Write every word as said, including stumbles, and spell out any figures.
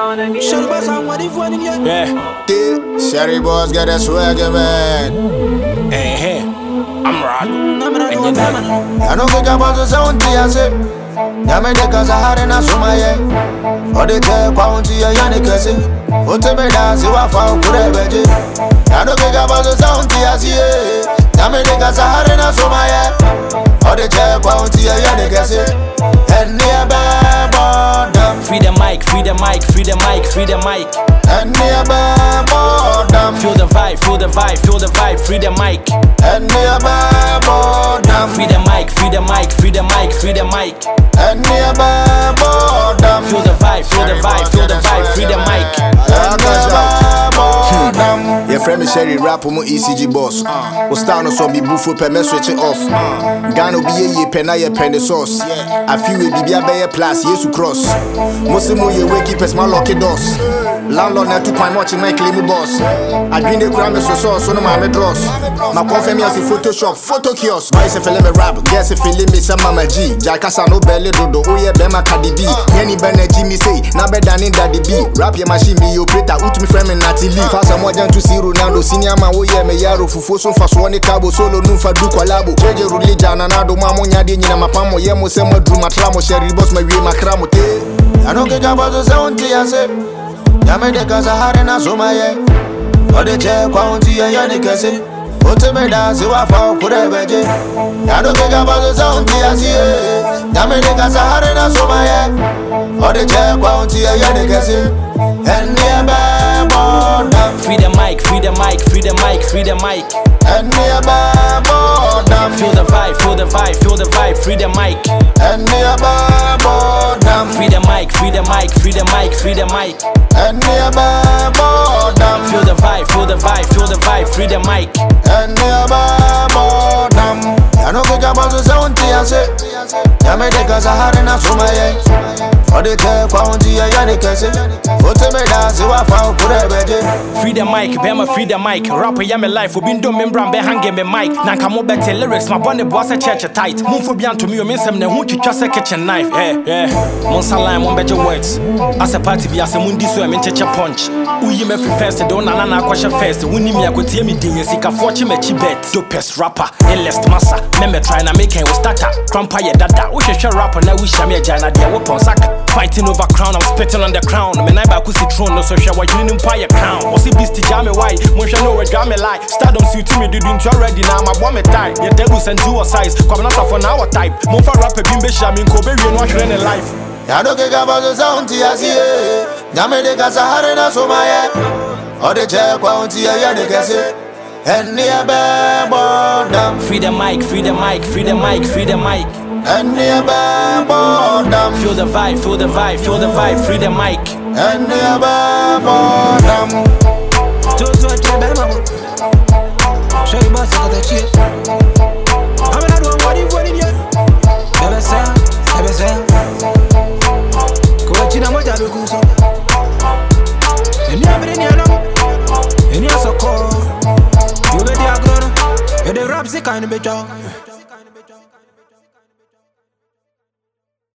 Sherry boss, I'm what if one in here. Yeah, Sherry boss get a swag, man. hey, hey, I'm Rod. And you know, I don't think about the sound, I say. Yame de kaza hare na suma ye. Ode te kwa unti ya yani kese. Ote me da si wa fa ukure beje. I don't think about the sound, I say. Yame de kaza hare na suma ye. Ode te kwa unti ya yani kese. And near bottom. free the mic, free the mic, free the mic, free the mic. And near bottom. Feel the vibe, feel the vibe, feel the vibe, free the mic. And near bottom. Free the mic, free the mic, free the mic, free the mic. And near bottom. Feel the vibe, feel the vibe, feel the vibe, free the mic. And near bottom. Your friend is Sherry rap mo E C G boss. O star no so be bufo pe me switch it off. Gano be ye pena ye pen the sauce. I feel we be be plus yesu cross. Mosimo ye wake keep my lucky doors. Landlord na two point watch my claim boss. I green the gram so so so no my dross. My confirm me as Photoshop, photo kiosk. Why say feel me rap? Guess if feel me some mama G. Jakasa no belly dodo. Oh yeah, be my Cardi B. Any Beneji me say, na better than Daddy B. Rap your machine be operator. Out me friend me Natalie. Fast more than to see Ronaldo. Senior man oh yeah me yaro fufu so fast one cabo solo no fa du collabo. J J Religion anado mamo nyade nyina mapamo ye mo se mo dru matramo Sherry boss my way makramo te. I don't get about the sound I say. Yame de kaza hare na suma ye. Ode che kwa unti ya yani kese. Ote me da si wa fa ukure beje. I don't get about the sound I say. Yame de kaza hare na suma ye. Ode che kwa unti ya yani kese. And near bottom. Free the mic, free the mic, free the mic, free the mic. And near bottom. Feel the vibe, feel the vibe, feel the vibe, free the mic. And near bottom. Free the mic, free the mic, free the mic, free the mic. And near bottom. Feel the vibe, feel the vibe, feel the vibe, free the mic. And near bottom. I don't think about the sound I say. Yame de kaza hare na suma ye. Ode te kwa unti ya yani kese. Ote me da si wa fa ukure beje. Free the mic, bema free the mic. Rapper ya me life, obi ndo membran be hange me mic. Nanka mo better lyrics, my bonne boss a church tight. Moon for bian to me, o minsem ne hu twitwa se kitchen knife. Yeah, yeah. Mon salam, mon better words. As a party bi as a mundi so em cheche punch. Uyi me free first, don't na na kwasha first. Wuni me akotie me din sika fortune me chi bet. Dopest rapper, illest massa. Me me try na make we starter. Crampa ye dada. We should rapper na we shame jana dia weapon saka. Fighting over crown, I'm spitting on the crown. Me naiba kusi throne, no so share what you need empire crown. Or see beast jam me why, mon shall know where jam me lie. Stardom suit to me, do you already now, my bomb me tie. Your devils and two size, come not for now type. Mon for rapper bimbe shamin, kobe, you know, in life. I don't care about the sound I see. Yame de kaza hare na suma ye. Ode che kwa unti ya yani kese. And near bottom. Free the mic, free the mic, free the mic, free the mic. And near bottom. Feel the vibe, feel the vibe, feel the vibe, free the mic. And near bottom. Toto chebe mamo. Sherry boss got the chip. I'm not doing what if one in here. Never say, never say. Go china mo jabe kuso. Eni abere ni anam. Eni asoko. You be the agro. You the rap sick kind of bitch.